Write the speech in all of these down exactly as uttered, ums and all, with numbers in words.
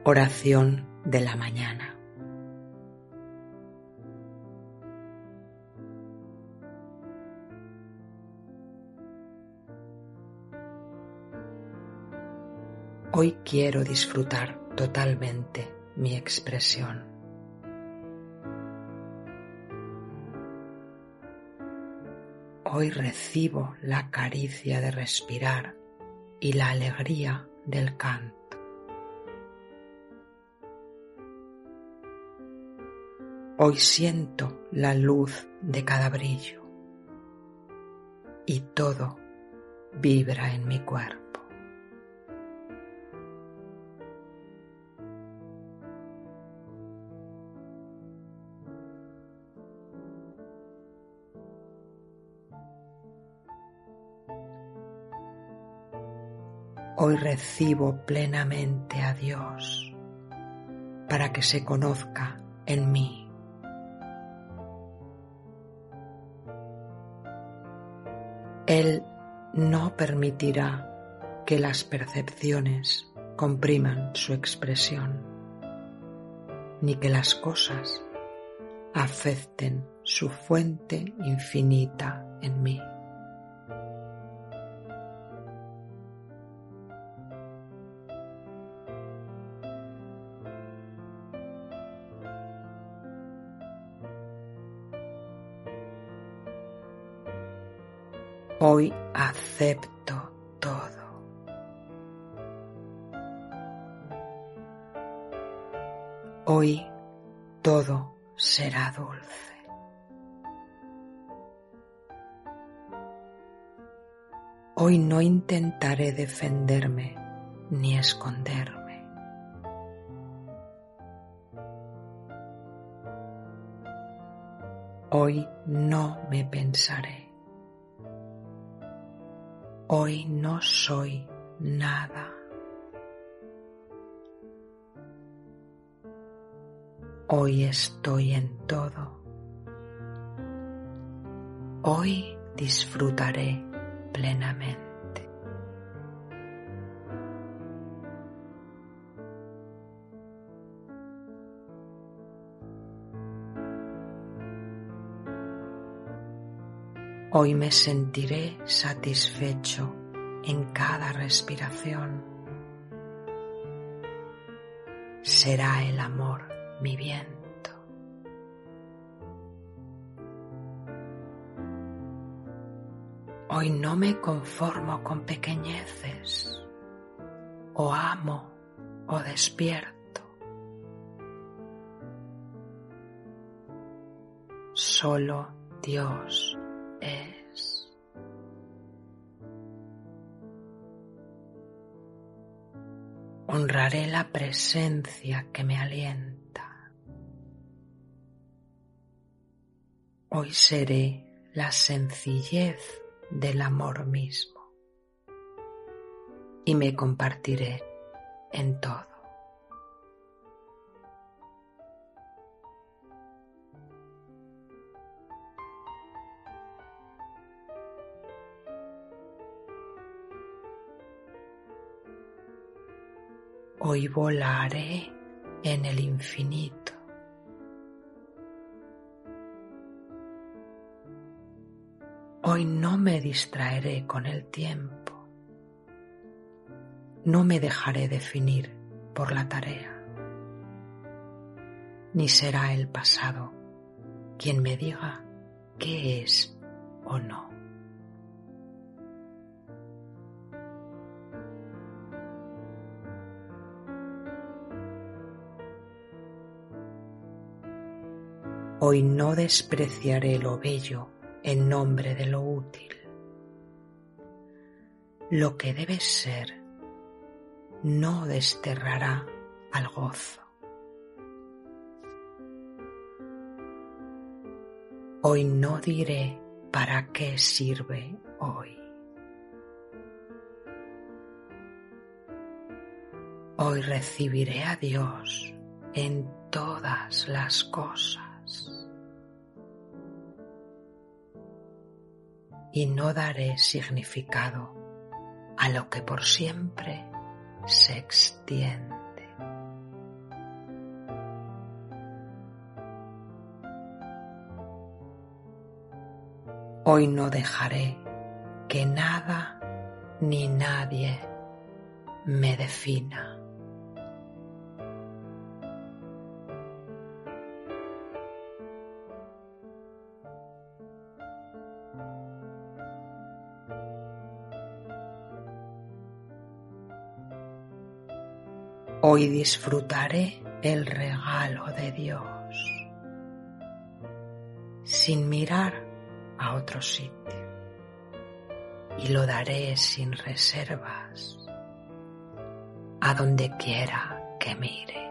Oración de la mañana. Hoy quiero disfrutar totalmente mi expresión. Hoy recibo la caricia de respirar y la alegría del canto. Hoy siento la luz de cada brillo y todo vibra en mi cuerpo. Hoy recibo plenamente a Dios para que se conozca en mí. Él no permitirá que las percepciones compriman su expresión, ni que las cosas afecten su fuente infinita en mí. Hoy acepto todo. Hoy todo será dulce. Hoy no intentaré defenderme ni esconderme. Hoy no me pensaré. Hoy no soy nada. Hoy estoy en todo. Hoy disfrutaré plenamente. Hoy me sentiré satisfecho en cada respiración. Será el amor mi viento. Hoy no me conformo con pequeñeces. O amo o despierto. Solo Dios es. Honraré la presencia que me alienta. Hoy seré la sencillez del amor mismo y me compartiré en todo. Hoy volaré en el infinito. Hoy no me distraeré con el tiempo. No me dejaré definir por la tarea. Ni será el pasado quien me diga qué es o no. Hoy no despreciaré lo bello en nombre de lo útil. Lo que debe ser no desterrará al gozo. Hoy no diré para qué sirve hoy. Hoy recibiré a Dios en todas las cosas. Y no daré significado a lo que por siempre se extiende. Hoy no dejaré que nada ni nadie me defina. Hoy disfrutaré el regalo de Dios sin mirar a otro sitio y lo daré sin reservas a donde quiera que mire.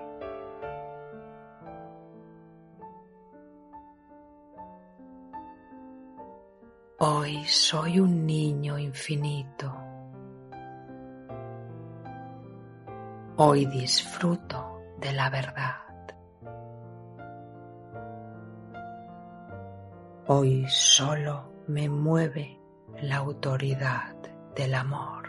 Hoy soy un niño infinito. Hoy disfruto de la verdad. Hoy solo me mueve la autoridad del amor.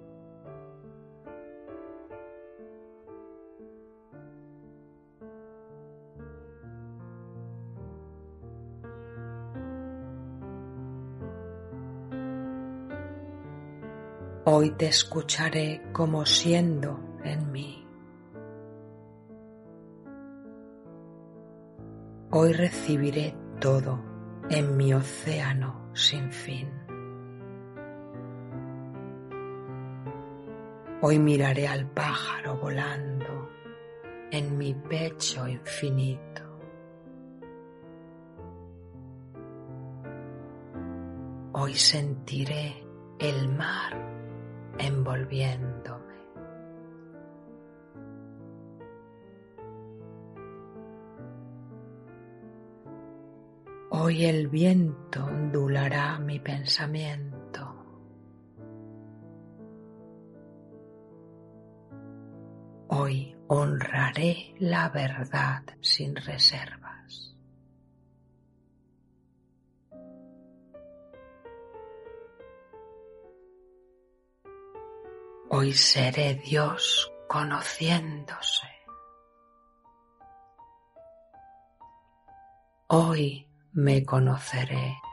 Hoy te escucharé como siendo en mí. Hoy recibiré todo en mi océano sin fin. Hoy miraré al pájaro volando en mi pecho infinito. Hoy sentiré el mar envolviéndome. Hoy el viento ondulará mi pensamiento. Hoy honraré la verdad sin reservas. Hoy seré Dios conociéndose. Hoy me conoceré